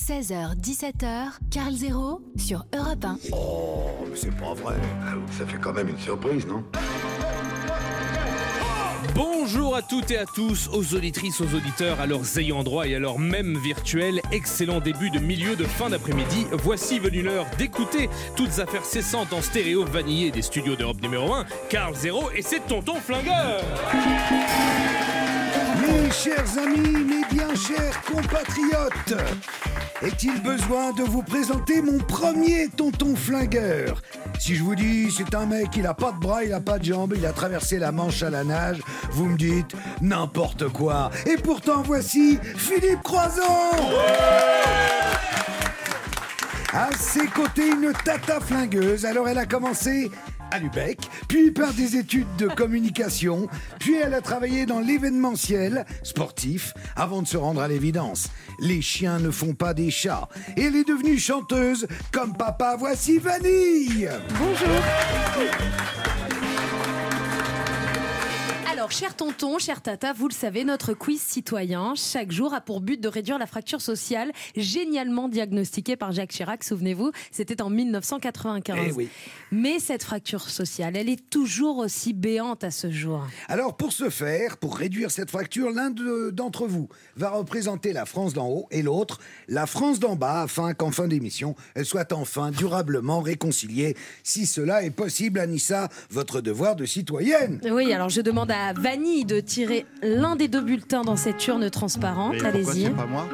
16h-17h, Carl Zéro sur Europe 1. Oh, mais c'est pas vrai. Ça fait quand même une surprise, non? Bonjour à toutes et à tous, aux auditrices, aux auditeurs, à leurs ayants droit et à leurs mêmes virtuels. Excellent début de milieu de fin d'après-midi. Voici venue l'heure d'écouter toutes affaires cessantes en stéréo vanillé des studios d'Europe numéro 1. Carl Zéro et c'est Tonton Flingueur. Mes chers amis, mes bien chers compatriotes, est-il besoin de vous présenter mon premier tonton flingueur? Si je vous dis, c'est un mec, il a pas de bras, il a pas de jambes, il a traversé la Manche à la nage, vous me dites n'importe quoi. Et pourtant, voici Philippe Croizon. À ses côtés, une tata flingueuse. Alors, elle a commencé à Lübeck, puis par des études de communication, puis elle a travaillé dans l'événementiel sportif avant de se rendre à l'évidence. Les chiens ne font pas des chats. Et elle est devenue chanteuse comme papa. Voici Vanille. Bonjour. Alors, cher tonton, cher tata, vous le savez, notre quiz citoyen, chaque jour, a pour but de réduire la fracture sociale, génialement diagnostiquée par Jacques Chirac, souvenez-vous, c'était en 1995. Eh oui. Mais cette fracture sociale, elle est toujours aussi béante à ce jour. Alors pour ce faire, pour réduire cette fracture, l'un d'entre vous va représenter la France d'en haut et l'autre la France d'en bas, afin qu'en fin d'émission, elle soit enfin durablement réconciliée. Si cela est possible, Anissa, votre devoir de citoyenne. Oui, alors je demande à Vanille de tirer l'un des deux bulletins dans cette urne transparente. Mais allez-y. pourquoi c'est pas moi?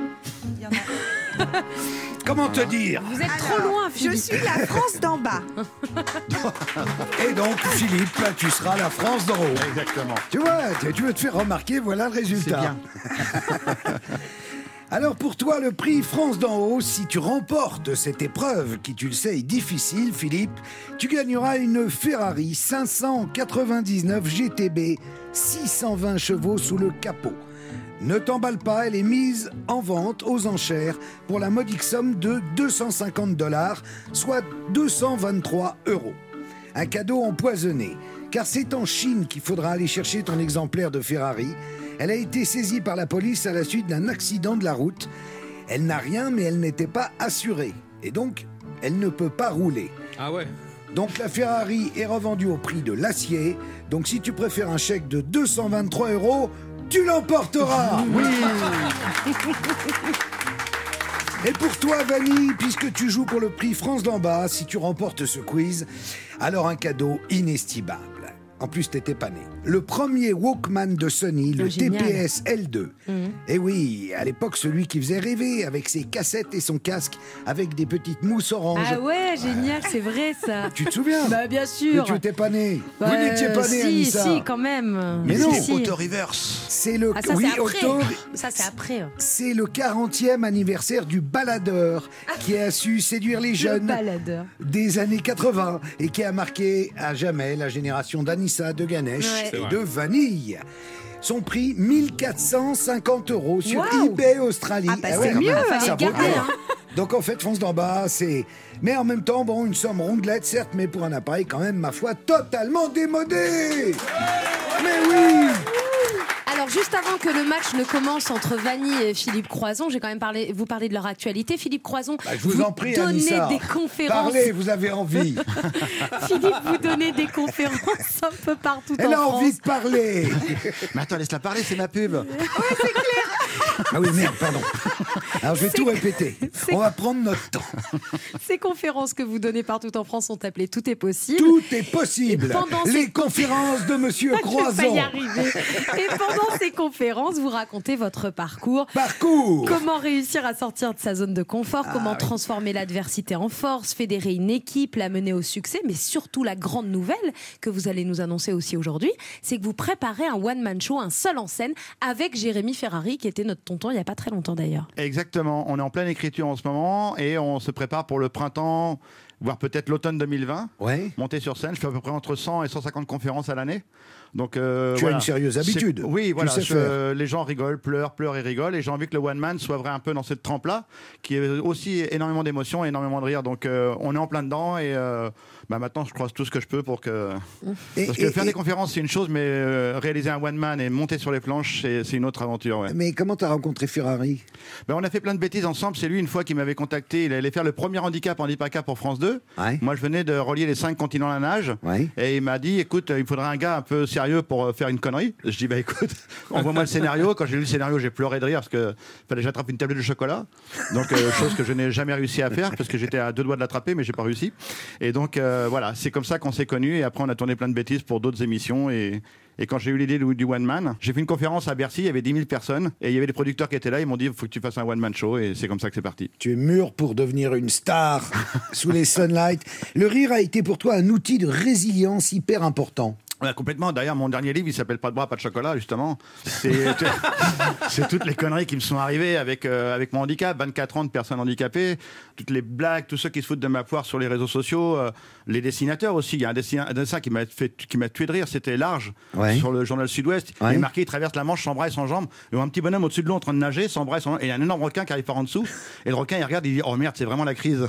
Comment te dire? Vous êtes trop loin, Philippe. Je suis la France d'en bas. Et donc, Philippe, là, tu seras la France d'en haut. Exactement. Tu vois, tu veux te faire remarquer, voilà le résultat. C'est bien. Alors pour toi, le prix France d'en haut, si tu remportes cette épreuve, qui tu le sais est difficile, Philippe, tu gagneras une Ferrari 599 GTB, 620 chevaux sous le capot. Ne t'emballe pas, elle est mise en vente aux enchères pour la modique somme de $250, soit 223 €. Un cadeau empoisonné, car c'est en Chine qu'il faudra aller chercher ton exemplaire de Ferrari. Elle a été saisie par la police à la suite d'un accident de la route. Elle n'a rien, mais elle n'était pas assurée. Et donc, elle ne peut pas rouler. Ah ouais. Donc la Ferrari est revendue au prix de l'acier. Donc si tu préfères un chèque de 223 €, tu l'emporteras. Oui. Et pour toi, Vanille, puisque tu joues pour le prix France d'en bas, si tu remportes ce quiz, alors un cadeau inestimable. En plus, t'étais pas né. Le premier Walkman de Sony, le TPS L2. Et oui, à l'époque, celui qui faisait rêver, avec ses cassettes et son casque, avec des petites mousses oranges. Ah ouais, génial, c'est vrai ça. Tu te souviens? Bah bien sûr. Mais tu n'étais pas né. Bah, Vous n'étiez pas né, si, Anissa. Si, quand même. Mais non, si. Auto-reverse. C'est le... Ah, ça, oui, c'est après. auto... Ça, c'est après. C'est le 40e anniversaire du baladeur qui a su séduire les Le jeunes baladeur. des années 80 et qui a marqué à jamais la génération d'Anissa, de Ganesh Ouais. et de Vanille. Son prix, 1450 € sur Waouh. eBay Australie. Ah bah, ouais, c'est mieux, fallait ça le vaut garder, bien. hein. Donc en fait, France d'en bas, c'est... Mais en même temps, bon, une somme rondelette, certes, mais pour un appareil quand même, ma foi, totalement démodé. Mais oui. Alors, juste avant que le match ne commence entre Vanille et Philippe Croizon, j'ai quand même vous parler de leur actualité. Philippe Croizon, Bah, je vous en prie, donnez Anissa. des conférences. Parlez, vous avez envie. Philippe, vous donnez des conférences un peu partout Elle en a envie France. de parler. Mais attends, laisse-la parler, c'est ma pub. Ah oui, merde, pardon. Alors je vais tout répéter. On va prendre notre temps. Ces conférences que vous donnez partout en France sont appelées Tout est possible. Tout est possible. Et pendant Les ces- conférences de Monsieur Je vais pas Croizon. y arriver. Et pendant ces conférences, vous racontez votre parcours. Parcours. Comment réussir à sortir de sa zone de confort, comment transformer l'adversité en force, fédérer une équipe, la mener au succès, mais surtout la grande nouvelle que vous allez nous annoncer aussi aujourd'hui, c'est que vous préparez un one-man show, un seul en scène, avec Jérémy Ferrari, qui était notre tonton il n'y a pas très longtemps d'ailleurs. Exactement, on est en pleine écriture en ce moment et on se prépare pour le printemps voire peut-être l'automne 2020. Ouais. Monter sur scène, je fais à peu près entre 100 et 150 conférences à l'année. Donc, Tu as une sérieuse habitude. Oui, voilà. Tu sais faire. Les gens rigolent, pleurent et rigolent. Et j'ai envie que le one man soit vrai un peu dans cette trempe-là, qui est aussi énormément d'émotions et énormément de rire. Donc, on est en plein dedans. Et maintenant, je croise tout ce que je peux pour que. Parce que faire des conférences, c'est une chose, mais réaliser un one man et monter sur les planches, c'est une autre aventure. Ouais. Mais comment tu as rencontré Ferrari? On a fait plein de bêtises ensemble. C'est lui, une fois, qui m'avait contacté. Il allait faire le premier handicap pour France 2. Ouais. Moi, je venais de relier les 5 continents à la nage. Ouais. Et il m'a dit, écoute, il faudrait un gars un peu sérieux pour faire une connerie. Je dis, écoute, envoie-moi le scénario. Quand j'ai lu le scénario, j'ai pleuré de rire parce que fallait que j'attrape une tablette de chocolat. Donc, chose que je n'ai jamais réussi à faire parce que j'étais à 2 doigts de l'attraper, mais j'ai pas réussi. Et donc, voilà, c'est comme ça qu'on s'est connus. Et après, on a tourné plein de bêtises pour d'autres émissions. Et quand j'ai eu l'idée du One Man, j'ai fait une conférence à Bercy, il y avait 10 000 personnes, et il y avait des producteurs qui étaient là, ils m'ont dit, il faut que tu fasses un One Man Show, et c'est comme ça que c'est parti. Tu es mûr pour devenir une star sous les sunlights. Le rire a été pour toi un outil de résilience hyper important. Ouais, complètement. D'ailleurs, mon dernier livre, il s'appelle Pas de bras, pas de chocolat, justement. C'est toutes les conneries qui me sont arrivées avec mon handicap. 24 ans de personnes handicapées, toutes les blagues, tous ceux qui se foutent de ma poire sur les réseaux sociaux, les dessinateurs aussi. Il y a un dessin qui m'a tué de rire, c'était Large, sur le journal Sud-Ouest. Il est marqué, il traverse la Manche sans bras et sans jambes. Il y a un petit bonhomme au-dessus de l'eau en train de nager, sans bras et sans jambes. Et il y a un énorme requin qui arrive par en dessous. Et le requin, il regarde, il dit, oh merde, c'est vraiment la crise.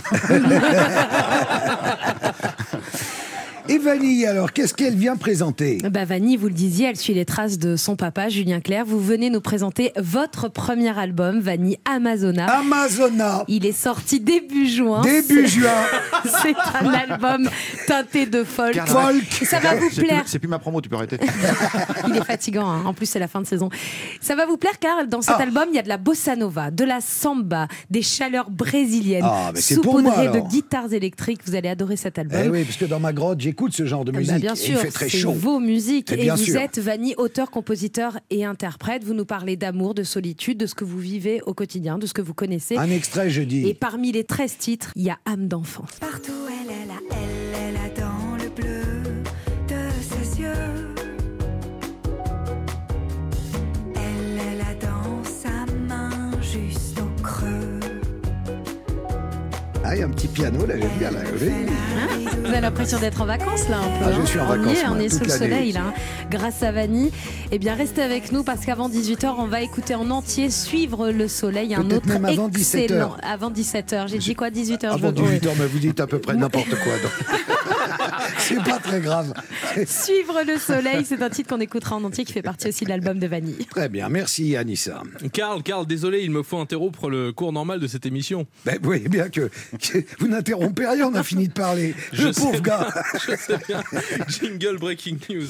Et Vanille, alors, qu'est-ce qu'elle vient présenter? Vanille, vous le disiez, elle suit les traces de son papa, Julien Clerc. Vous venez nous présenter votre premier album, Vanille Amazona. Amazona. Il est sorti début juin. Début juin. C'est un album teinté de folk. Ça va vous plaire. C'est plus ma promo, tu peux arrêter. Il est fatigant, hein. En plus c'est la fin de saison. Ça va vous plaire car dans cet album, il y a de la bossa nova, de la samba, des chaleurs brésiliennes, saupoudrées de guitares électriques. Vous allez adorer cet album. Oui, parce que dans ma grotte, j'écoute ce genre de musique. Bien sûr, il fait très c'est chaud. vos musiques. Et vous sûr. êtes, Vanille, auteur, compositeur et interprète. Vous nous parlez d'amour, de solitude, de ce que vous vivez au quotidien, de ce que vous connaissez. Un extrait, je dis. Et parmi les 13 titres, il y a Âme d'enfant. Partout elle a dans le bleu de ses yeux. Elle a dans sa main juste au creux. Ah, il y a un petit piano, là, j'aime bien, là. Vous avez l'impression d'être en vacances, là, un peu. Je suis en vacances, On est sous le l'année. soleil, là, grâce à Vanille. Eh bien, restez avec nous, parce qu'avant 18h, on va écouter en entier Suivre le soleil, un Peut-être autre même avant excellent. 17h. Avant 17h. J'ai dit quoi, 18h? Avant 18h, mais vous dites à peu près n'importe quoi. Donc. C'est pas très grave. Suivre le soleil, c'est un titre qu'on écoutera en entier, qui fait partie aussi de l'album de Vanille. Très bien, merci Anissa. Karl, désolé, il me faut interrompre le cours normal de cette émission. Vous voyez bien que vous n'interrompez rien, on a fini de parler. Le pauvre gars. Je sais bien. Jingle breaking news.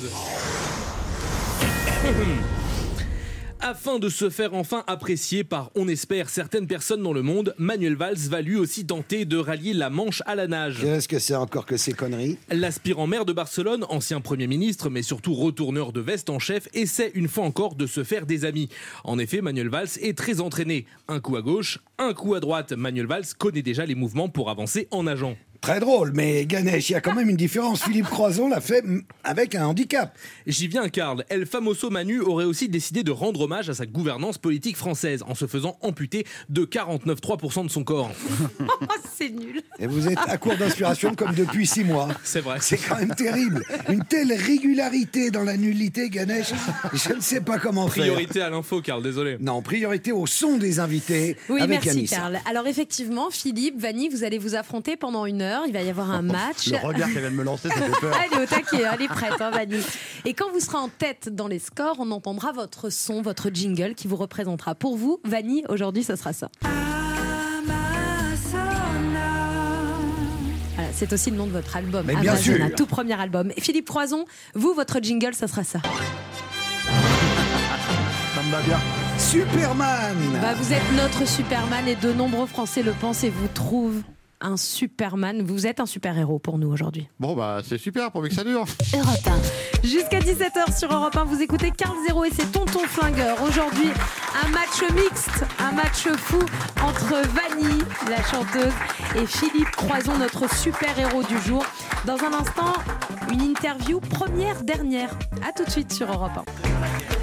Afin de se faire enfin apprécier par, on espère, certaines personnes dans le monde, Manuel Valls va lui aussi tenter de rallier la Manche à la nage. Qu'est-ce que c'est encore que ces conneries? L'aspirant maire de Barcelone, ancien Premier ministre, mais surtout retourneur de veste en chef, essaie une fois encore de se faire des amis. En effet, Manuel Valls est très entraîné. Un coup à gauche, un coup à droite. Manuel Valls connaît déjà les mouvements pour avancer en nageant. Très drôle, mais Ganesh, il y a quand même une différence. Philippe Croison l'a fait avec un handicap. J'y viens, Karl. El Famoso Manu aurait aussi décidé de rendre hommage à sa gouvernance politique française en se faisant amputer de 49,3% de son corps. C'est nul. Et vous êtes à court d'inspiration comme depuis 6 mois. C'est vrai. C'est quand même terrible. Une telle régularité dans la nullité, Ganesh, je ne sais pas comment faire. Priorité à l'info, Karl, désolé. Non, priorité au son des invités. Oui, avec merci, Anissa. Karl. Alors effectivement, Philippe, Vanille, vous allez vous affronter pendant 1 heure. Il va y avoir un match. Le regard qu'elle vient de me lancer, ça fait peur. Elle est au taquet, elle est prête, Vanille. Et quand vous serez en tête dans les scores, on entendra votre son, votre jingle qui vous représentera. Pour vous, Vanille, aujourd'hui, ce sera ça. Voilà, c'est aussi le nom de votre album. Mais bien Amazona, sûr. tout premier album. Et Philippe Croison, vous, votre jingle, ça sera ça. Ça me va bien. Superman. Vous êtes notre Superman et de nombreux Français le pensent et vous trouvent un Superman. Vous êtes un super-héros pour nous aujourd'hui. Bon, c'est super, pourvu que ça dure. Europe 1. Jusqu'à 17h sur Europe 1, vous écoutez Karl Zéro et c'est Tonton Flingueur. Aujourd'hui, un match mixte, un match fou entre Vanille, la chanteuse, et Philippe Croison, notre super-héros du jour. Dans un instant, une interview première, dernière. À tout de suite sur Europe 1.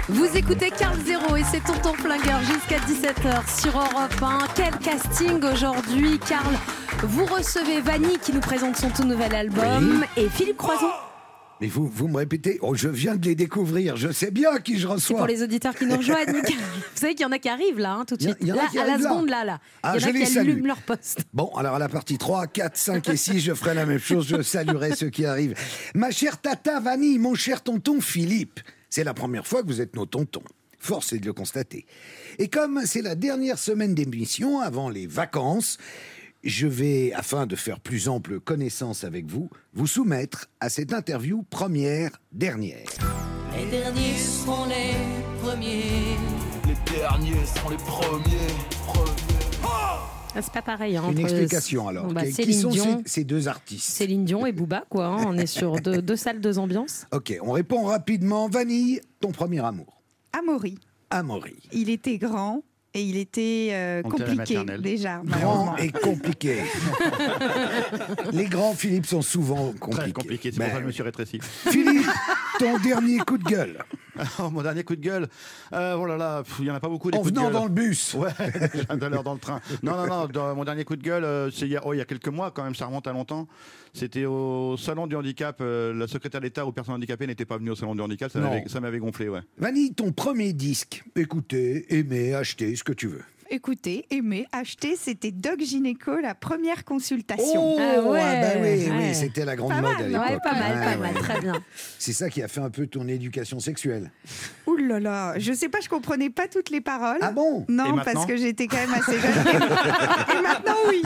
Vous écoutez Carl Zéro et c'est Tonton Flingueur jusqu'à 17h sur Europe 1. Quel casting aujourd'hui, Carl. Vous recevez Vanille qui nous présente son tout nouvel album et Philippe Croison. Mais vous me répétez, je viens de les découvrir, je sais bien qui je C'est reçois. pour les auditeurs qui nous rejoignent. Vous savez qu'il y en a qui arrivent là, tout de suite. Il y en a Là, qui à la arrivent là. seconde, là. Ah, Il y en je a les qui salue. allument leur poste. Bon, alors à la partie 3, 4, 5 et 6, je ferai la même chose, je saluerai ceux qui arrivent. Ma chère Tata Vanille, mon cher tonton Philippe, c'est la première fois que vous êtes nos tontons. Force est de le constater. Et comme c'est la dernière semaine d'émission avant les vacances, je vais, afin de faire plus ample connaissance avec vous, vous soumettre à cette interview dernière. Les derniers seront les premiers. Les derniers seront les premiers. Ah, c'est pas pareil. Hein, Une entre- explication alors. Bon, bah, Qui Céline sont Dion. ces deux artistes? Céline Dion et Booba, quoi. Hein. On est sur deux salles, deux ambiances. Ok, on répond rapidement. Vanille, ton premier amour. Amaury. Amaury. Il était grand et il était On était à la compliqué maternelle. déjà. Grand et compliqué. Les grands, Philippe, sont souvent compliqués. Très compliqué, c'est pour ça que je me suis rétréci. Philippe, ton dernier coup de gueule. Oh, mon dernier coup de gueule, oh là là, il n'y en a pas beaucoup des En coups de venant gueule. dans le bus. Ouais, tout à l'heure dans le train. Non, mon dernier coup de gueule, c'est il y a quelques mois quand même, ça remonte à longtemps. C'était au salon du handicap, la secrétaire d'État aux personnes handicapées n'était pas venue au salon du handicap, Non. ça m'avait gonflé, ouais. Vanille, ton premier disque. Écoutez, aimez, achetez, ce que tu veux. Écoutez, aimez, achetez, c'était Doc Gynéco, la première consultation. Oh, Ah ouais, bah oui, ouais. oui, c'était la grande Pas mode mal, à l'époque. Ouais, pas mal, Ouais, pas ouais, mal. ouais. Très bien. C'est ça qui a fait un peu ton éducation sexuelle. Ouh là là, je sais pas, je comprenais pas toutes les paroles. Ah bon? Et Non, maintenant parce que j'étais quand même assez jeune. Et maintenant, oui.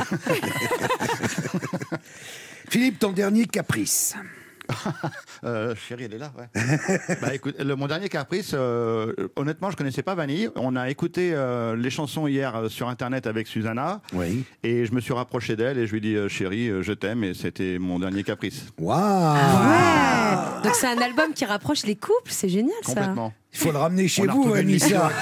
Philippe, ton dernier caprice. Chérie, elle est là, ouais. Bah écoute, mon dernier caprice, honnêtement, je connaissais pas Vanille. On a écouté les chansons hier sur Internet avec Susanna. Oui. Et je me suis rapproché d'elle et je lui ai dit chérie, je t'aime, et c'était mon dernier caprice. Waouh! Donc c'est un album qui rapproche les couples, c'est génial ça. Complètement. Il faut le ramener chez On a vous, retrouvé une mission Anissa.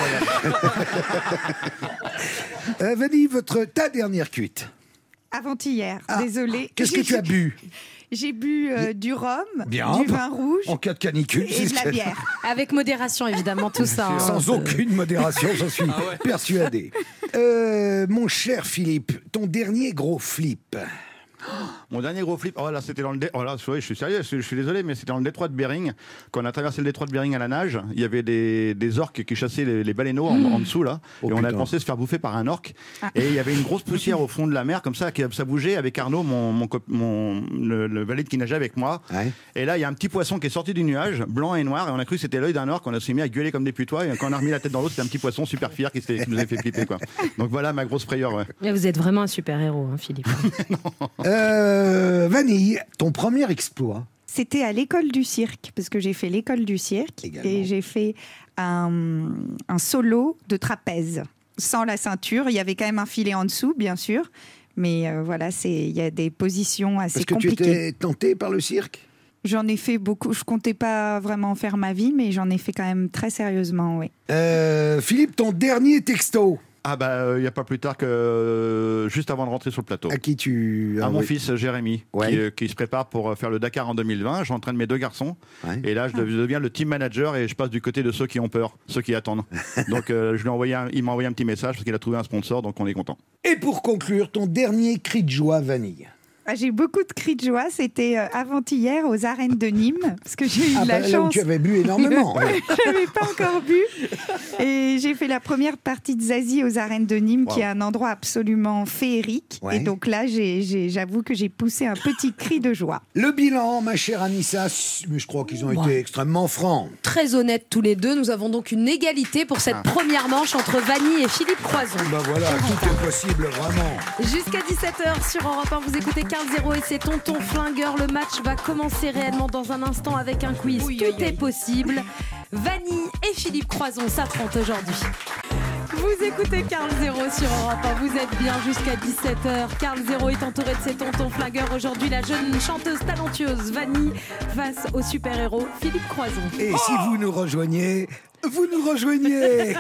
Vanille, ta dernière cuite. Avant-hier, Ah, désolée. Qu'est-ce que tu as bu? J'ai bu du rhum, Bien. du vin rouge En cas de canicule, et c'est de ce la qu'elle- bière. Avec modération évidemment tout ça. hein. Sans aucune modération, j'en suis persuadé. Mon cher Philippe, ton dernier gros flip. Mon dernier gros flip, oh là, c'était dans le oh là, je suis sérieux, je suis désolé, mais c'était dans le détroit de Bering. Quand on a traversé le détroit de Bering à la nage, il y avait des orques qui chassaient les baleineaux en dessous là, Oh, et on a putain. pensé se faire bouffer par un orque. Et il y avait une grosse poussière au fond de la mer comme ça, ça bougeait avec Arnaud, le valide qui nageait avec moi. Ouais. Et là, il y a un petit poisson qui est sorti du nuage, blanc et noir, et on a cru que c'était l'œil d'un orque. On a s'est mis à gueuler comme des putois, et quand on a remis la tête dans l'eau, c'était un petit poisson super fier qui nous avait fait flipper, quoi. Donc voilà ma grosse frayeur. Ouais. Mais vous êtes vraiment un super-héros, hein, Philippe. Vanille, ton premier exploit. C'était à l'école du cirque, parce que j'ai fait l'école du cirque Également. et j'ai fait un solo de trapèze sans la ceinture. Il y avait quand même un filet en dessous, bien sûr, mais voilà, il y a des positions assez Parce que compliquées. tu étais tenté par le cirque? J'en ai fait beaucoup. Je comptais pas vraiment faire ma vie, mais j'en ai fait quand même très sérieusement, oui. Philippe, ton dernier texto. Ah bah il n'y a pas plus tard que juste avant de rentrer sur le plateau. À qui tu... À ah, mon oui. fils Jérémy, Ouais. qui se prépare pour faire le Dakar en 2020. J'entraîne mes deux garçons. Ouais. Et là, je deviens le team manager et je passe du côté de ceux qui ont peur, ceux qui attendent. Donc, il m'a envoyé un petit message parce qu'il a trouvé un sponsor, donc on est content. Et pour conclure, ton dernier cri de joie, Vanille. Ah, j'ai beaucoup de cris de joie. C'était avant-hier aux arènes de Nîmes, parce que j'ai eu Ah de la bah, là où chance. tu avais bu énormément. ouais. J'avais pas encore bu. Et j'ai fait la première partie de Zazie aux arènes de Nîmes, qui est un endroit absolument féerique. Ouais. Et donc là, j'avoue que j'ai poussé un petit cri de joie. Le bilan, ma chère Anissa, mais je crois qu'ils ont été extrêmement francs. Très honnêtes tous les deux, nous avons donc une égalité pour cette première manche entre Vanille et Philippe Croison. Bah voilà, tout est possible, vraiment. Jusqu'à 17h sur Europe 1, vous écoutez Carl Zéro et c'est Tonton Flingueur. Le match va commencer réellement dans un instant avec un quiz. Tout est possible. Vanille et Philippe Croison s'affrontent aujourd'hui. Vous écoutez Carl Zéro sur Europe 1, vous êtes bien jusqu'à 17h. Carl Zéro est entouré de ses tontons flingueurs. Aujourd'hui, la jeune chanteuse talentueuse Vanille face au super-héros Philippe Croison. Et si vous nous rejoignez, vous nous rejoignez.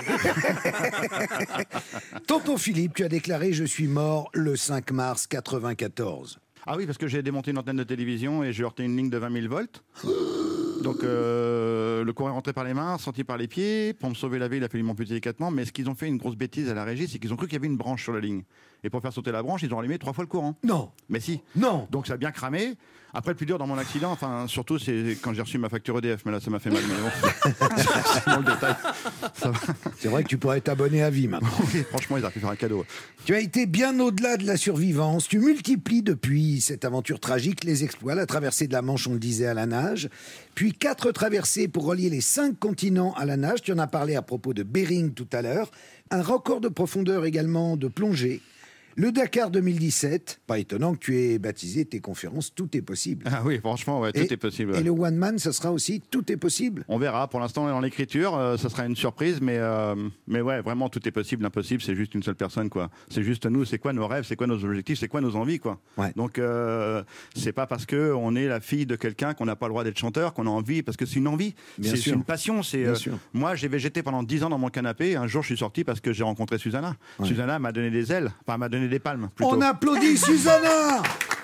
Tonton Philippe, tu as déclaré « Je suis mort le 5 mars 94 ». Ah oui, parce que j'ai démonté une antenne de télévision et j'ai heurté une ligne de 20 000 volts. Donc le courant est rentré par les mains, sorti par les pieds. Pour me sauver la vie, il a fallu m'amputer délicatement. Mais ce qu'ils ont fait, une grosse bêtise à la régie, c'est qu'ils ont cru qu'il y avait une branche sur la ligne. Et pour faire sauter la branche, ils ont allumé 3 fois le courant. Non. Mais si. Non. Donc ça a bien cramé. Après, le plus dur dans mon accident, enfin surtout, c'est quand j'ai reçu ma facture EDF. Mais là, ça m'a fait mal. Mais bon, c'est dans le détail. C'est vrai que tu pourrais être abonné à vie maintenant. Oui, franchement, ils auraient pu faire un cadeau. Tu as été bien au-delà de la survivance. Tu multiplies depuis cette aventure tragique les exploits. La traversée de la Manche, on le disait, à la nage. Puis 4 traversées pour relier les 5 continents à la nage. Tu en as parlé à propos de Bering tout à l'heure. Un record de profondeur également de plongée. Le Dakar 2017, pas étonnant que tu aies baptisé tes conférences « Tout est possible ». Ah oui, franchement, ouais, tout est possible. Ouais. Et le One Man, ça sera aussi « Tout est possible ». On verra. Pour l'instant, on est dans l'écriture. Ça sera une surprise, mais ouais, vraiment, tout est possible. L'impossible, c'est juste une seule personne, quoi. C'est juste nous. C'est quoi nos rêves? C'est quoi nos objectifs? C'est quoi nos envies, quoi. Ouais. Donc, c'est pas parce que on est la fille de quelqu'un qu'on n'a pas le droit d'être chanteur, qu'on a envie, parce que c'est une envie. C'est une passion. Moi, j'ai végété pendant 10 ans dans mon canapé. Un jour, je suis sorti parce que j'ai rencontré Susanna. Ouais. Susanna m'a donné des ailes, enfin, m'a donné des palmes. Plutôt. On applaudit Susanna.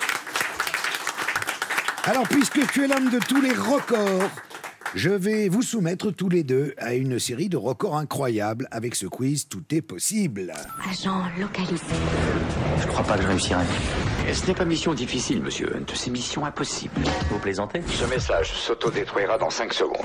Alors, puisque tu es l'homme de tous les records, je vais vous soumettre tous les deux à une série de records incroyables avec ce quiz Tout est possible. Agent localisé. Je crois pas que je réussirai. Et ce n'est pas mission difficile, monsieur. Une de ces missions impossibles. Vous plaisantez? Ce message s'autodétruira dans 5 secondes.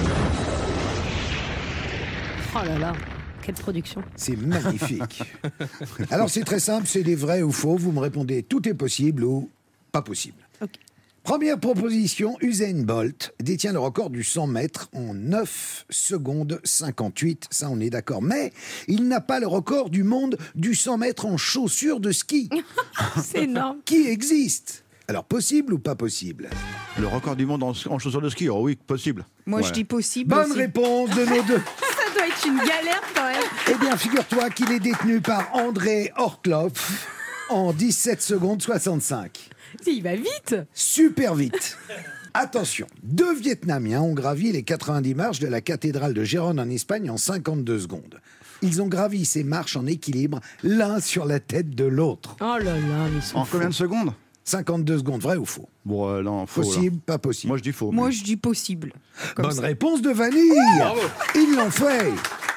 Oh là là. Quelle production. C'est magnifique. Alors c'est très simple, c'est des vrais ou faux. Vous me répondez tout est possible ou pas possible. Okay. Première proposition, Usain Bolt détient le record du 100 mètres en 9 secondes 58. Ça, on est d'accord. Mais il n'a pas le record du monde du 100 mètres en chaussures de ski. C'est énorme. Qui existe. Alors, possible ou pas possible? Le record du monde en chaussures de ski? Oh oui, possible. Moi, je dis possible. Bonne aussi. réponse de nos deux. Ça doit être une galère quand même. Eh bien, figure-toi qu'il est détenu par André Ortloff en 17 secondes 65. Il va vite. Super vite. Attention, 2 Vietnamiens ont gravi les 90 marches de la cathédrale de Gérone en Espagne en 52 secondes. Ils ont gravi ces marches en équilibre, l'un sur la tête de l'autre. Oh là là, mais ils sont en combien de secondes? 52 secondes, vrai ou faux? Bon, non, faux. Possible, là. pas possible. Moi, je dis faux. Moi, je dis possible. Bonne réponse de Vanille. Bravo. Ils l'ont fait.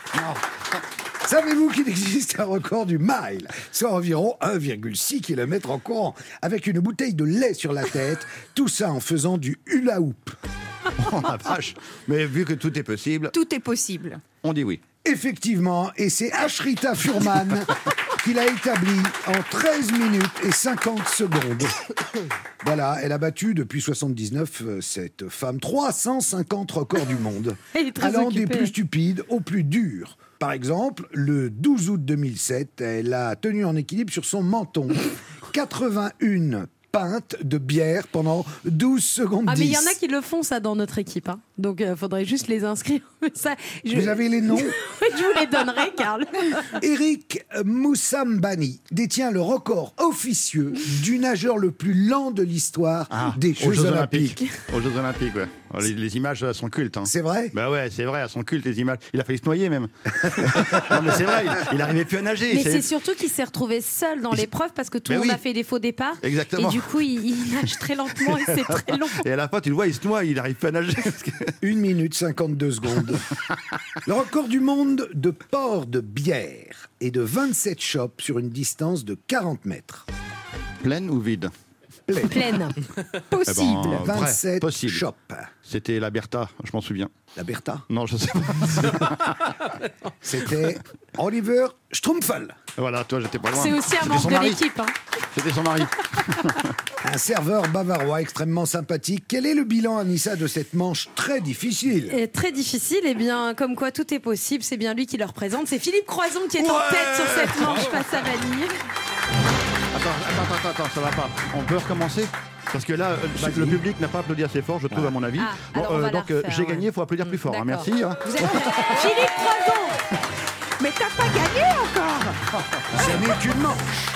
Savez-vous qu'il existe un record du mile, soit environ 1,6 km en courant, avec une bouteille de lait sur la tête, tout ça en faisant du hula hoop. Oh la vache. Mais vu que tout est possible... Tout est possible. On dit oui. Effectivement, et c'est Ashrita Furman qui l'a établi en 13 minutes et 50 secondes. Voilà, elle a battu depuis 79, cette femme, 350 records du monde, allant des plus stupides aux plus durs. Par exemple, le 12 août 2007, elle a tenu en équilibre sur son menton 81 pintes de bière pendant 12 secondes 10. Ah mais il y en a qui le font ça dans notre équipe, hein. Donc faudrait juste les inscrire. Ça, Vous avez les noms? Je vous les donnerai, Karl. Eric Moussambani détient le record officieux du nageur le plus lent de l'histoire des Jeux Olympiques. Aux Jeux Olympiques, ouais. Les images elles sont cultes. Hein. C'est vrai? Bah ouais, c'est vrai, elles sont cultes les images. Il a failli se noyer même. Non mais c'est vrai, il n'arrivait plus à nager. Mais c'est surtout qu'il s'est retrouvé seul dans l'épreuve parce que tout le monde a fait des faux départs. Exactement. Et du coup, il nage très lentement et c'est très long. Et à la fin, tu le vois, il se noie, il n'arrive pas à nager. 1 minute 52 secondes. Le record du monde de port de bière est de 27 chopes sur une distance de 40 mètres. Pleine ou vide? Pleine. Possible. Eh ben, 27 possible. chopes. C'était la Bertha, je m'en souviens. La Bertha? Non, je sais pas. C'était Oliver Strumpfel. Voilà, toi, j'étais pas loin. C'est aussi un membre de l'équipe. Hein. C'était son mari. Un serveur bavarois extrêmement sympathique. Quel est le bilan, Anissa, de cette manche très difficile? Très difficile, et bien, comme quoi tout est possible, c'est bien lui qui le représente. C'est Philippe Croison qui est en tête sur cette manche face à Vanille. Attends, ça va pas. On peut recommencer? Parce que là, le public n'a pas applaudi assez fort, je trouve, à mon avis. Donc, j'ai gagné, il faut applaudir plus fort. Hein, merci. Hein. Vous êtes Philippe Croison. Mais t'as pas gagné encore. Ce n'est qu'une manche.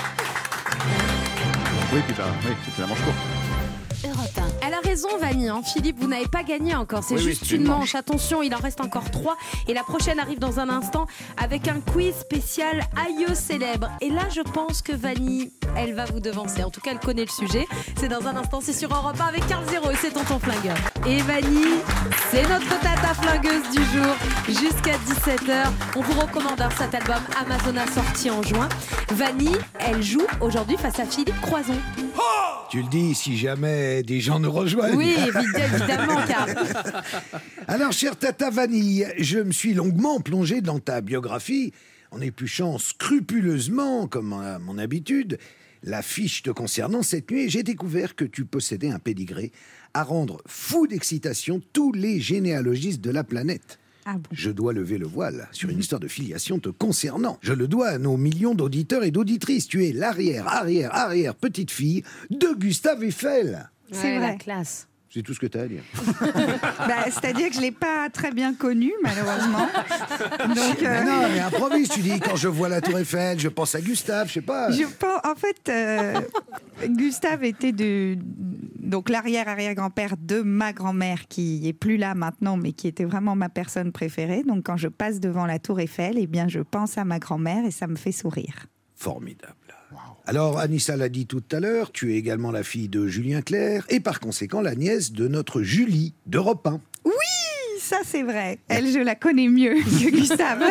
Oui, c'était la manche courte. Elle a raison, Vanille. Hein. Philippe, vous n'avez pas gagné encore. C'est juste une manche. Attention, il en reste encore 3. Et la prochaine arrive dans un instant avec un quiz spécial aïeux célèbre. Et là, je pense que Vanille, elle va vous devancer. En tout cas, elle connaît le sujet. C'est dans un instant, c'est sur Europe 1 avec Carl Zero et c'est Tonton Flingueur. Et Vanille, c'est notre tata flingueuse du jour jusqu'à 17h. On vous recommande cet album Amazona sorti en juin. Vanille, elle joue aujourd'hui face à Philippe Croison. Tu le dis si jamais des gens nous rejoignent. Oui, évidemment, Carl. Alors, chère Tata Vanille, je me suis longuement plongé dans ta biographie en épluchant scrupuleusement, comme à mon habitude, la fiche te concernant cette nuit et j'ai découvert que tu possédais un pédigré à rendre fou d'excitation tous les généalogistes de la planète. Ah bon. Je dois lever le voile sur une histoire de filiation te concernant. Je le dois à nos millions d'auditeurs et d'auditrices. Tu es l'arrière petite-fille de Gustave Eiffel. C'est vrai. La classe. C'est tout ce que tu as à dire. C'est-à-dire que je ne l'ai pas très bien connu, malheureusement. Donc, mais non, mais improvise. Tu dis, quand je vois la Tour Eiffel, je pense à Gustave, je sais pas. En fait, Gustave était donc l'arrière-arrière-grand-père de ma grand-mère, qui est plus là maintenant, mais qui était vraiment ma personne préférée. Donc, quand je passe devant la Tour Eiffel, eh bien, je pense à ma grand-mère et ça me fait sourire. Formidable. Alors, Anissa l'a dit tout à l'heure, tu es également la fille de Julien Clerc et par conséquent la nièce de notre Julie d'Europe 1. Oui, ça c'est vrai. Elle, je la connais mieux que Gustave.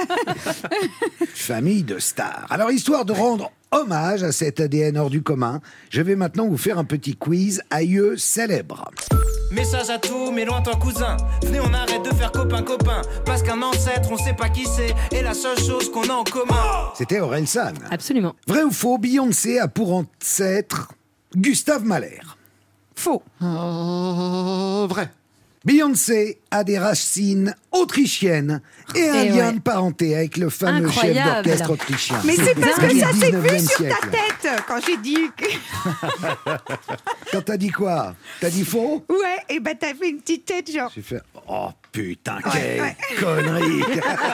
Famille de stars. Alors, histoire de rendre hommage à cet ADN hors du commun, je vais maintenant vous faire un petit quiz aïeux célèbre. Message à tous mes lointains cousins. Venez, on arrête de faire copain-copain. Parce qu'un ancêtre, on sait pas qui c'est. Et la seule chose qu'on a en commun. C'était Orelsan. Absolument. Vrai ou faux, Beyoncé a pour ancêtre Gustave Mahler. Faux. Vrai. Beyoncé a des racines autrichiennes et un lien de parenté avec le fameux chef d'orchestre autrichien. Mais c'est parce que ça s'est vu sur siècle. ta tête quand j'ai dit que... Quand t'as dit quoi? T'as dit faux? Ouais, et ben t'as fait une petite tête genre... J'ai fait, oh putain, quelle connerie.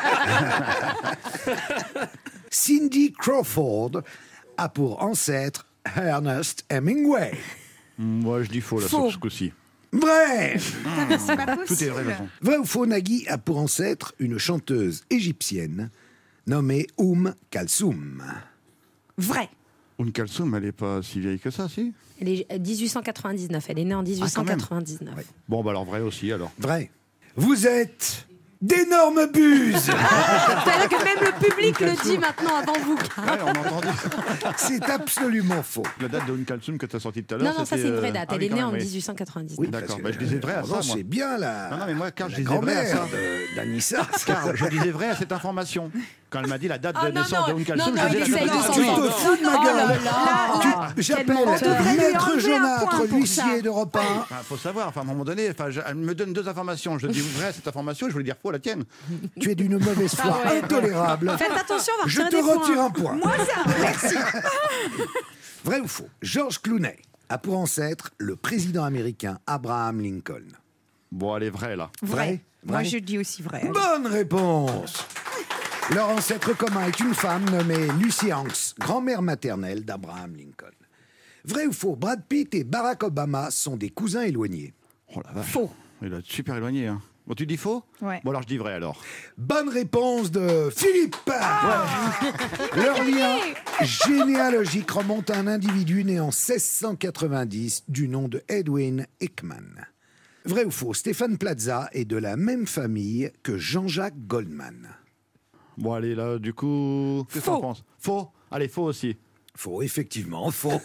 Cindy Crawford a pour ancêtre Ernest Hemingway. Moi, je dis faux, là, sur ce coup-ci. Vrai. C'est pas possible. Tout est vrai, maintenant. Vrai ou faux, Nagui a pour ancêtre une chanteuse égyptienne nommée Kalsoum. Vrai. Kalsoum, elle n'est pas si vieille que ça, si? Elle est 1899, elle est née en 1899. Ouais. Bon, bah alors vrai aussi, alors. Vrai. Vous êtes d'énormes buses. C'est-à-dire que même le public le dit maintenant avant vous. Ouais, on a entendu. C'est absolument faux. La date de Kalsoum que tu as sortie tout à l'heure, Non, ça c'est une vraie date. Elle est quand née même, en oui. 1899. Oui, D'accord, parce je disais vrai à ça, moi. C'est bien la, Non, mais moi, Carl, je la disais vrai à grand-mère ça. d'Anissa. Car je disais vrai à cette information. Quand elle m'a dit la date de Ah, non, naissance de non, Kalsoum, non, je disais il la essaye date de de s'en Tu sortir. te fous de ma Oh là gueule. là. J'appelle Quel menteur. Maître enlever un Jaunâtre, point pour l'huissier ça. d'Europe 1. Enfin, faut savoir, à un moment donné, elle me donne deux informations. Je dis vrai à cette information et je voulais dire faux à la tienne. Tu es d'une mauvaise foi Ah ouais. intolérable. Faites attention, on va Je retirer te des points. retire un point. Moi ça, merci. Vrai ou faux? George Clooney a pour ancêtre le président américain Abraham Lincoln. Bon, elle est vraie, là. Vrai. Moi Vrai. je dis aussi vrai. Bonne réponse. Leur ancêtre commun est une femme nommée Lucy Hanks, grand-mère maternelle d'Abraham Lincoln. Vrai ou faux? Brad Pitt et Barack Obama sont des cousins éloignés. Oh la vache. Faux. Il est super éloigné, hein. Bon, tu dis faux? Ouais. Bon, alors je dis vrai, alors. Bonne réponse de Philippe. Leur lien généalogique remonte à un individu né en 1690 du nom de Edwin Hickman. Vrai ou faux? Stéphane Plaza est de la même famille que Jean-Jacques Goldman. Bon, allez, là, du coup... Qu'est-ce que Faux. t'en penses? Faux? Allez, faux aussi. Faux, effectivement, faux.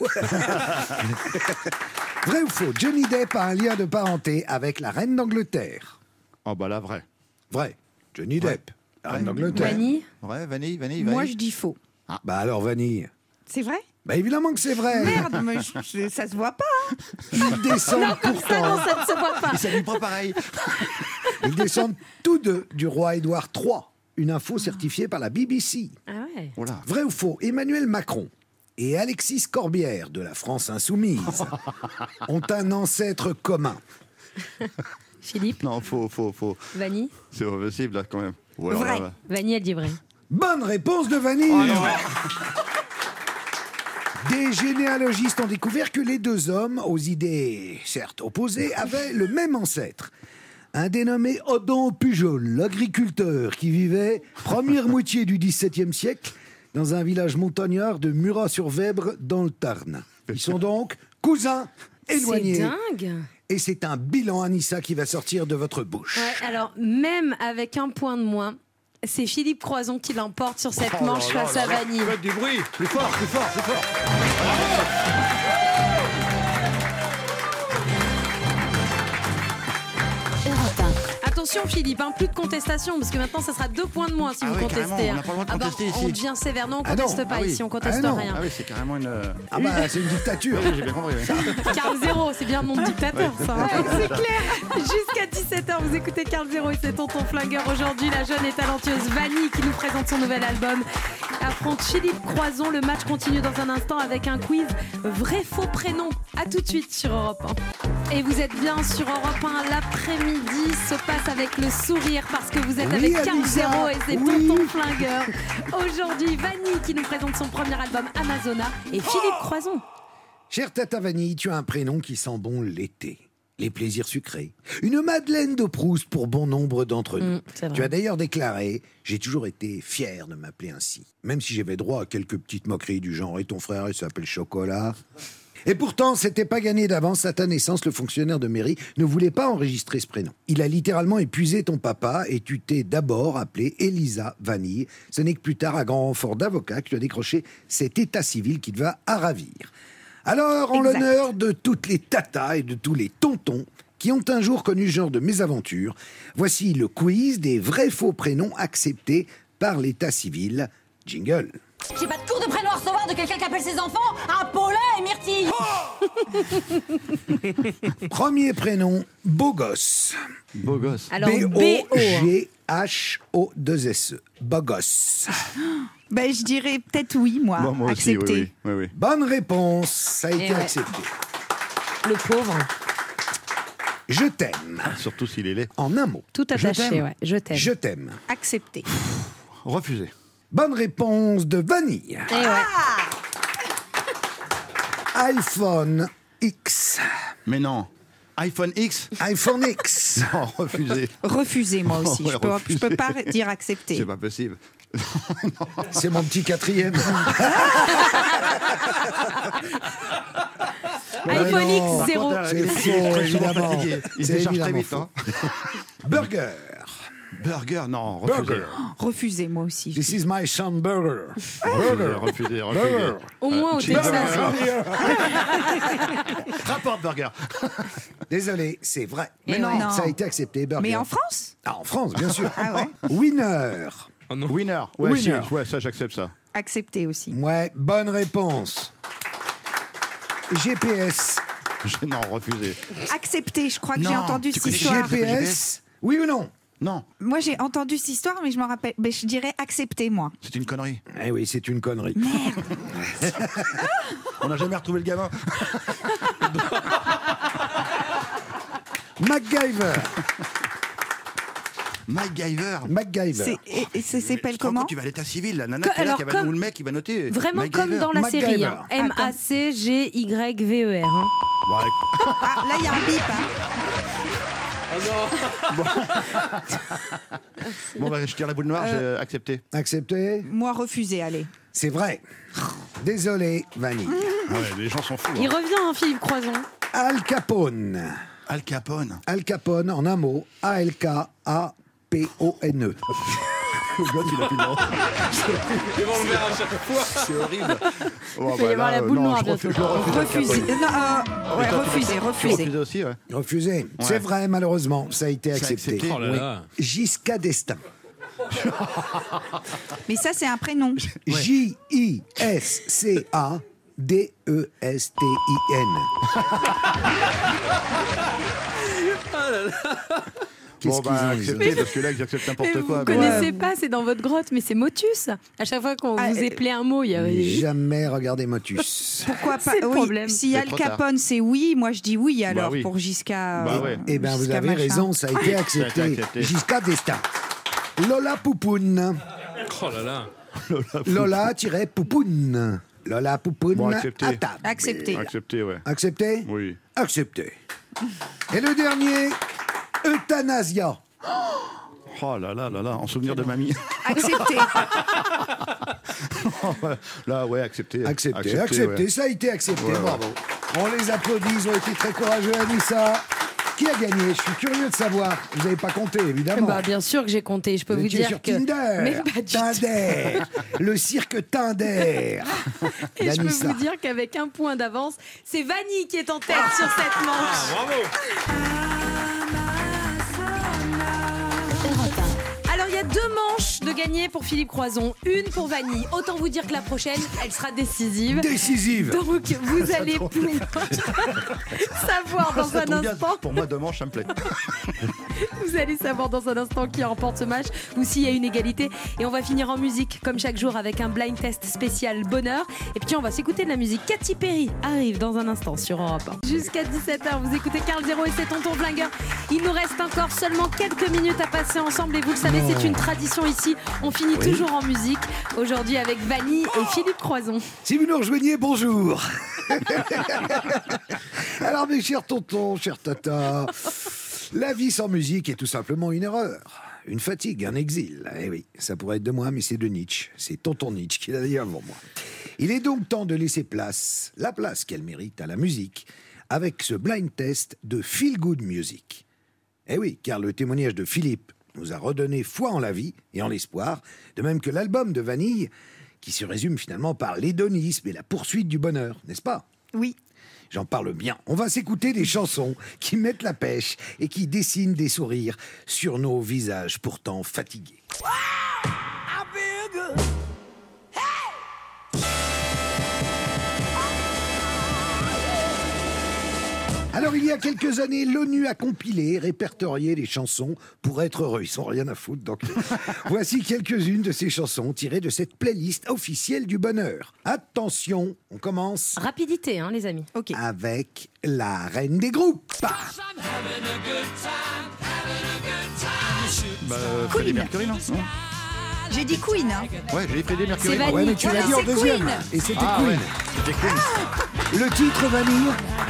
Vrai ou faux? Johnny Depp a un lien de parenté avec la reine d'Angleterre. Oh, bah là, vrai. Vrai. Johnny Depp, la reine Ouais. d'Angleterre. Vanille. Vrai, vanille. Moi je dis faux. Bah alors, Vanille. C'est vrai? Bah évidemment que c'est vrai. Merde, mais ça se voit pas. Hein. Ils descendent pourtant. Non, ça ne se voit pas. Il s'habille pas pareil. Ils descendent tous deux du roi Édouard III. Une info certifiée par la BBC. Ah ouais. Oh là. Vrai ou faux? Emmanuel Macron et Alexis Corbière de la France Insoumise ont un ancêtre commun. Philippe. Non, faux. Vanille. C'est pas possible, là, quand même. Ou alors, Vrai. là, Vanille, elle dit vrai. Bonne réponse de Vanille. Des généalogistes ont découvert que les deux hommes, aux idées certes opposées, avaient le même ancêtre. Un dénommé Odon Pujol, l'agriculteur qui vivait première moitié du XVIIe siècle, dans un village montagnard de Murat-sur-Vèbre dans le Tarn. Ils sont donc cousins éloignés. C'est dingue. Et c'est un bilan, Anissa, qui va sortir de votre bouche. Ouais, alors, même avec un point de moins, c'est Philippe Croison qui l'emporte sur cette manche face à Vanille. Faites du bruit. Plus fort, plus fort, plus fort. Attention Philippe, plus de contestation, parce que maintenant ça sera 2 points de moins si vous contestez. On n'a pas le droit de contester ici. On devient sévère, non, on conteste pas ici, on conteste rien. Ah oui, c'est carrément une... c'est une dictature. Oui, j'ai bien compris. Carl Zéro, c'est bien le nom de dictateur, ça. C'est clair. Jusqu'à 17h, vous écoutez Carl Zéro et c'est Tonton Flingueur. Aujourd'hui, la jeune et talentueuse Vanille qui nous présente son nouvel album affronte Philippe Croison. Le match continue dans un instant avec un quiz vrai-faux prénom. À tout de suite sur Europe 1. Et vous êtes bien sur Europe 1. L'après-midi se passe avec le sourire parce que vous êtes avec Carl Zéro et c'est Tonton Flingueur. Aujourd'hui, Vanille qui nous présente son premier album Amazona et Philippe Croison. Chère Tata Vanille, tu as un prénom qui sent bon l'été. Les plaisirs sucrés. Une Madeleine de Proust pour bon nombre d'entre nous. Tu as d'ailleurs déclaré « J'ai toujours été fier de m'appeler ainsi. » Même si j'avais droit à quelques petites moqueries du genre « Et ton frère, il s'appelle Chocolat ?» Et pourtant, c'était pas gagné d'avance. À ta naissance, le fonctionnaire de mairie ne voulait pas enregistrer ce prénom. Il a littéralement épuisé ton papa et tu t'es d'abord appelé Elisa Vanille. Ce n'est que plus tard, à grand renfort d'avocat, que tu as décroché cet état civil qui te va à ravir. Alors, en l'honneur de toutes les tatas et de tous les tontons qui ont un jour connu ce genre de mésaventure, voici le quiz des vrais faux prénoms acceptés par l'état civil. Jingle. J'ai pas de cours de prénom à recevoir de quelqu'un qui appelle ses enfants Apollin et Myrtille. Premier prénom, Beau Gosse. Beau Gosse. Alors, B-O-G-H-O-2-S-E. Beau Gosse. Je dirais peut-être oui, moi. Bon, moi accepté. Aussi, oui. Bonne réponse, ça a été accepté. Le pauvre. Je t'aime. Surtout s'il est laid. En un mot. Tout attaché, ouais. Je t'aime. Je t'aime. Accepté. Refusé. Bonne réponse de Vanille. Ah iPhone X. Mais non. iPhone X. iPhone X. Non, refusé. Refusé, moi aussi. Je peux pas dire accepté. C'est pas possible. C'est mon petit quatrième. iPhone X 0. C'est faux, évidemment. Il se décharge très vite. Burger. Burger, non, refusé. Burger. Refusé, moi aussi. This is my son burger. Refusé. Burger. Au moins au Texas. Rapporte burger. Désolé, c'est vrai. Mais non. Ça a été accepté, burger. Mais en France? En France, bien sûr. Ah ouais. Winner. Oh non. Winner. Ouais, Winner. ouais, ça j'accepte ça. Accepté aussi. Ouais, bonne réponse. GPS. Non, refusé. Accepté, je crois que j'ai Non, entendu tu cette connais histoire. GPS. Oui ou non? Non. Moi, j'ai entendu cette histoire, mais je m'en rappelle. Mais je dirais accepté, moi. C'est une connerie. Eh oui, c'est une connerie. On n'a jamais retrouvé le gamin. MacGyver. MacGyver. Ça s'appelle comment? Tu vas à l'état civil, la nana qui est là, ou le mec qui va noter. Vraiment MacGyver. comme dans la série. MacGyver. M-A-C-G-Y-V-E-R. Bon, allez. Ah, là, il y a un bip. Bon, je tire la boule noire, j'ai accepté. Accepté? Moi, refusé, allez. C'est vrai. Désolé, Vanille. Ouais, les gens sont fous. Il revient, Philippe Croison. Al Capone. Al Capone. Al Capone, en un mot. A-L-K-A-P-O-N-E. Le gars, il a plus de nom. Ils vont le faire à chaque fois. C'est horrible. Il va y avoir la boule noire bientôt. Refusé. Refusé. Refusé aussi, ouais. Refusé. C'est vrai, malheureusement. Ça a été accepté. accepté. Oh là là. Gisca d'Estaing. Mais ça, c'est un prénom. J-I-S-C-A-D-E-S-T-I-N. Bon, accepté, parce que là, ils acceptent n'importe quoi. Vous connaissez pas, c'est dans votre grotte, mais c'est Motus. À chaque fois qu'on vous éplait un mot, il y a... Jamais regardé Motus. Pourquoi pas? C'est le problème. Si Al Capone, c'est oui, moi je dis oui alors pour Gisca. Eh bien, vous avez raison, ça a été accepté. Gisca d'Estaing. Lola Poupoune. Oh là là. Lola-Poupoune. Lola Poupoune. Bon, accepté. À table. Accepté. Accepté, ouais. Accepté? Oui. Accepté. Et le dernier, Euthanasia. Oh là là là là, en souvenir de mamie. Accepté. Là, ouais, accepté. Accepté, ouais. ça a été accepté, Ouais, bravo. On les applaudit, ils ont été très courageux, Anissa. Qui a gagné? Je suis curieux de savoir. Vous n'avez pas compté, évidemment. Bah, bien sûr que j'ai compté. Je peux vous étiez dire sur que. Tinder. Mais pas du tout. Tinder. Le cirque Tinder. Et je peux D'Anissa. vous dire qu'avec un point d'avance, c'est Vanny qui est en tête sur cette manche. Bravo. Alors il y a 2 manches de gagner pour Philippe Croison, une pour Vanny. Autant vous dire que la prochaine, elle sera décisive. Décisive. Donc vous allez pouvoir savoir dans Ça un tombe bien. instant. Pour moi, 2 manches, ça me plaît. Vous allez savoir dans un instant qui remporte ce match ou s'il y a une égalité. Et on va finir en musique, comme chaque jour, avec un blind test spécial bonheur. Et puis on va s'écouter de la musique. Katy Perry arrive dans un instant sur Europe 1. Jusqu'à 17h, vous écoutez Carl Zero et c'est Tonton Flingueur. Il nous reste encore seulement quelques minutes à passer ensemble. Et vous le savez, c'est une tradition ici. On finit toujours en musique. Aujourd'hui avec Vanny et Philippe Croison. Si vous nous rejoignez, bonjour. Alors, mes chers tontons, chers tatas, la vie sans musique est tout simplement une erreur. Une fatigue, un exil. Eh oui, ça pourrait être de moi, mais c'est de Nietzsche. C'est tonton Nietzsche qui l'a dit avant moi. Il est donc temps de laisser la place qu'elle mérite à la musique, avec ce blind test de Feel Good Music. Eh oui, car le témoignage de Philippe nous a redonné foi en la vie et en l'espoir, de même que l'album de Vanille, qui se résume finalement par l'hédonisme et la poursuite du bonheur, n'est-ce pas? Oui. J'en parle bien. On va s'écouter des chansons qui mettent la pêche et qui dessinent des sourires sur nos visages pourtant fatigués. Alors, il y a quelques années, l'ONU a compilé, répertorié les chansons pour être heureux. Ils sont rien à foutre, donc. Voici quelques-unes de ces chansons tirées de cette playlist officielle du bonheur. Attention, on commence. Rapidité, hein, les amis. Ok. Avec la reine des groupes. Freddie Mercury, non? J'ai dit Queen. Hein. Ouais, j'ai dit Freddie Mercury. C'est Vanille. Ouais, mais tu l'as dit en deuxième. Queen. Et c'était Ah, Queen. ouais. C'était Queen. Le titre, Vanille.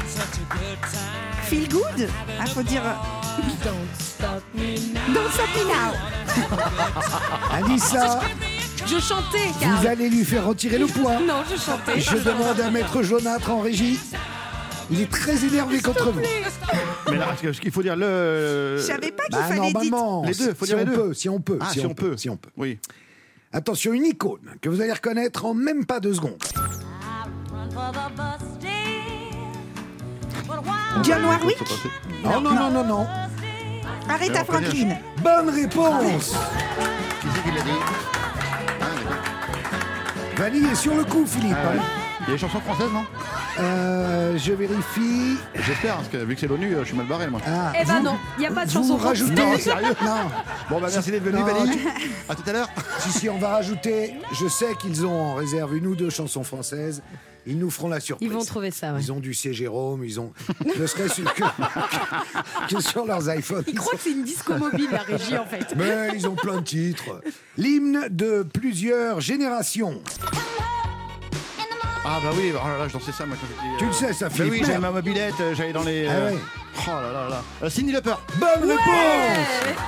Feel good. Ah, faut dire. Don't stop me now. Anissa, Je chantais, vous Carl. allez lui faire retirer le poids. Non, je chantais. Je demande à Maître Jaunâtre en régie. Il est très énervé contre vous. Mais là, ce qu'il faut dire, Je savais pas qu'il fallait normalement, Les deux, faut dire les deux. Si on peut. Ah, si on peut. Oui. Attention, une icône que vous allez reconnaître en même pas 2 secondes. John Warwick. Non. Aretha Franklin. Bonne réponse. Qui c'est qui l'a dit? Vanille est sur le coup, Philippe. Ah ouais. Il y a des chansons françaises, non? Je vérifie. J'espère, parce que vu que c'est l'ONU, je suis mal barré, moi. Ah, Eh ben vous- non, il n'y a pas de vous chanson rajoutez. française. Non, sérieux? Non. Bon, bah merci d'être venu, Non, Vanille. À tout à l'heure. Si, on va rajouter. Je sais qu'ils ont en réserve 1 ou 2 chansons françaises. Ils nous feront la surprise. Ils vont trouver ça, ouais. Ils ont du C. Jérôme, ils ont. Ne serait-ce que sur leurs iPhones. Ils croient que c'est une disco mobile, la régie, en fait. Mais ils ont plein de titres. L'hymne de plusieurs générations. Ah, bah oui, oh là là, je dansais ça, moi, quand j'étais. Tu le sais, ça, Bah Philippe. oui, j'avais ma mobilette, j'allais dans les. Ah ouais. Oh là là là. Cyndi Lauper. Bonne réponse.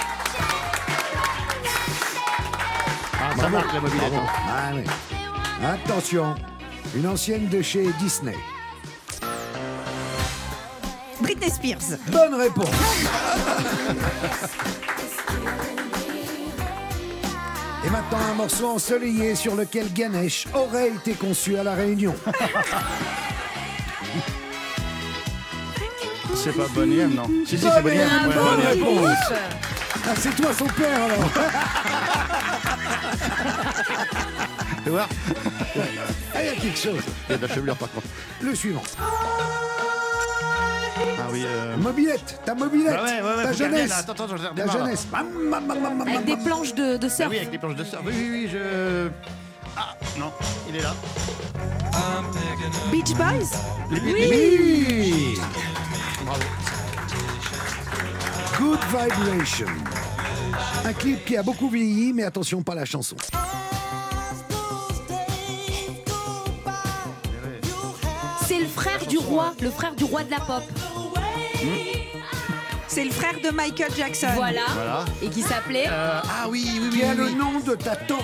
Ah, ça marque la mobilette. Bravo. Ah, oui. Attention, une ancienne de chez Disney. Britney Spears. Bonne réponse. Et maintenant un morceau ensoleillé sur lequel Ganesh aurait été conçu à La Réunion. C'est pas Bonnie M, non? Si, c'est Bonnie M. Bonne Ouais, Bonnie M. réponse. Ah, c'est toi son père alors. Tu vois? Ah, il y a quelque chose. Il y a de la chevelure, par contre. Le suivant. Ah oui. Mobilette, ta mobilette, Bah ouais, ta faut qu'elle jeunesse, vienne, attends, je ta redémarre, là. jeunesse. Avec des planches de Bah surf. oui, avec des planches de surf. Oui, je. Ah, non, il est là. Beach Boys. Oui. Bravo. Good Vibration. Un clip qui a beaucoup vieilli, mais attention, pas la chanson. C'est le frère du roi de la pop. C'est le frère de Michael Jackson. Voilà. Voilà. Et qui s'appelait Qui a le nom de ta tante.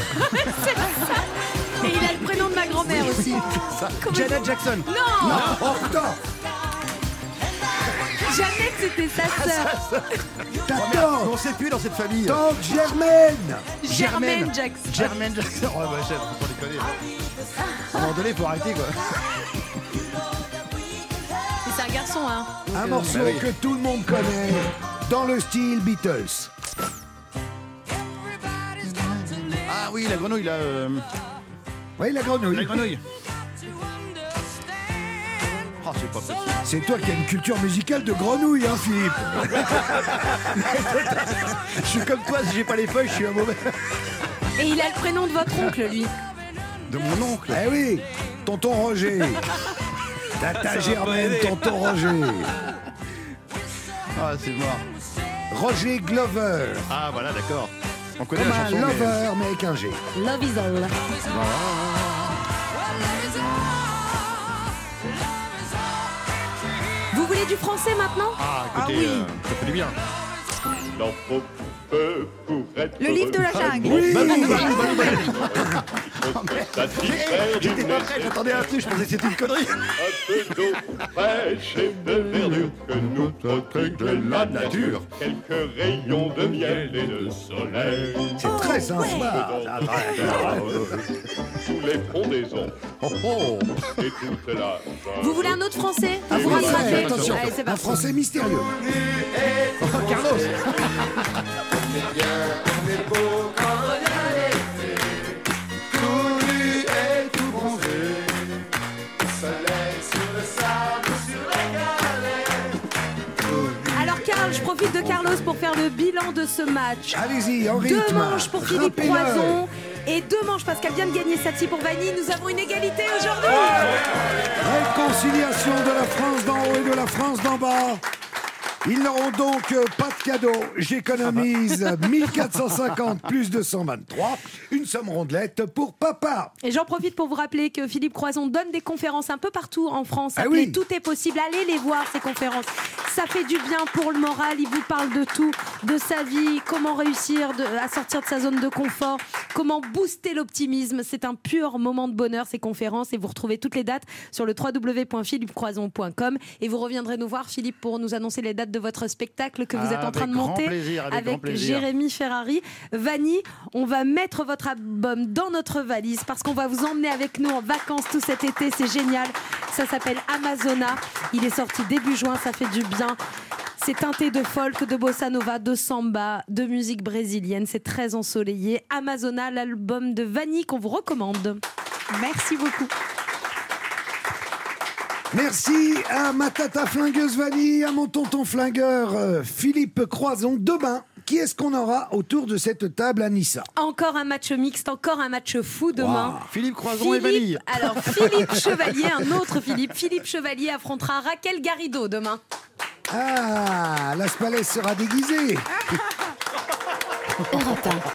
Et il a le prénom de ma grand-mère aussi. Janet Jackson. Non, Oh putain. Jeannette, c'était sa sœur. Ta On tante. sait plus dans cette famille. Tante Germaine. Germaine Jackson. Germaine Jackson. Oh, bah, chef, faut pas déconner. À un moment donné, faut arrêter, quoi. C'est un garçon, hein. Un morceau bah oui. que tout le monde connaît. Dans le style Beatles. Ah oui, la grenouille, là. Oui, la grenouille. La grenouille. Oh, c'est pas possible. C'est toi qui as une culture musicale de grenouille, hein, Philippe. Je suis comme toi, si j'ai pas les feuilles, je suis un mauvais. Et il a le prénom de votre oncle, lui. De mon oncle. Eh oui, tonton Roger. Tata Germaine, tonton Roger. Ah, c'est mort. Roger Glover. Ah, voilà, d'accord. On connaît Comme la un chanson. lover, mais avec un G. Love is all. Vous voulez du français maintenant? Ah, écoutez, ça fait du bien. Le livre de la jungle. Oui. J'étais pas prêt, j'attendais un truc, je pensais que c'était une connerie. Un peu d'eau fraîche et de verdure que nous protège la nature. Quelques rayons de miel et de soleil. C'est très sympa. Sous les frondaisons et toute la Vous voulez un autre français? Ah, Vous oui, rattrapez? attention, Allez, c'est un parti. français mystérieux. Carlos. Alors Karl, je profite de Carlos pour faire le bilan de ce match. Allez-y, en 2 rythme. manches pour Philippe Rappelez-le. Croison et 2 manches parce qu'elle vient de gagner Satie pour Vanille. Nous avons une égalité aujourd'hui. Réconciliation de la France d'en haut et de la France d'en bas. Ils n'auront donc pas de cadeau. J'économise 1450 plus 223. Une somme rondelette pour papa. Et j'en profite pour vous rappeler que Philippe Croison donne des conférences un peu partout en France. Ah Appelez oui. Tout est possible. Allez les voir, ces conférences. Ça fait du bien pour le moral. Il vous parle de tout, de sa vie, comment réussir à sortir de sa zone de confort, comment booster l'optimisme. C'est un pur moment de bonheur, ces conférences. Et vous retrouvez toutes les dates sur le www.philippecroison.com. Et vous reviendrez nous voir, Philippe, pour nous annoncer les dates de votre spectacle que vous êtes en train de monter avec Jérémy Ferrari. Vanille, on va mettre votre album dans notre valise parce qu'on va vous emmener avec nous en vacances tout cet été. C'est génial. Ça s'appelle Amazona. Il est sorti début juin. Ça fait du bien. C'est teinté de folk, de bossa nova, de samba, de musique brésilienne. C'est très ensoleillé. Amazona, l'album de Vanille qu'on vous recommande. Merci beaucoup. Merci à ma tata flingueuse Vanille, à mon tonton flingueur Philippe Croison. Demain, qui est-ce qu'on aura autour de cette table à Nissa? Encore un match mixte, encore un match fou demain. Wow. Philippe Croison et Vanille. Alors Philippe Chevalier, un autre Philippe. Philippe Chevalier affrontera Raquel Garrido demain. Ah, Las Palais sera déguisée. Europe 1.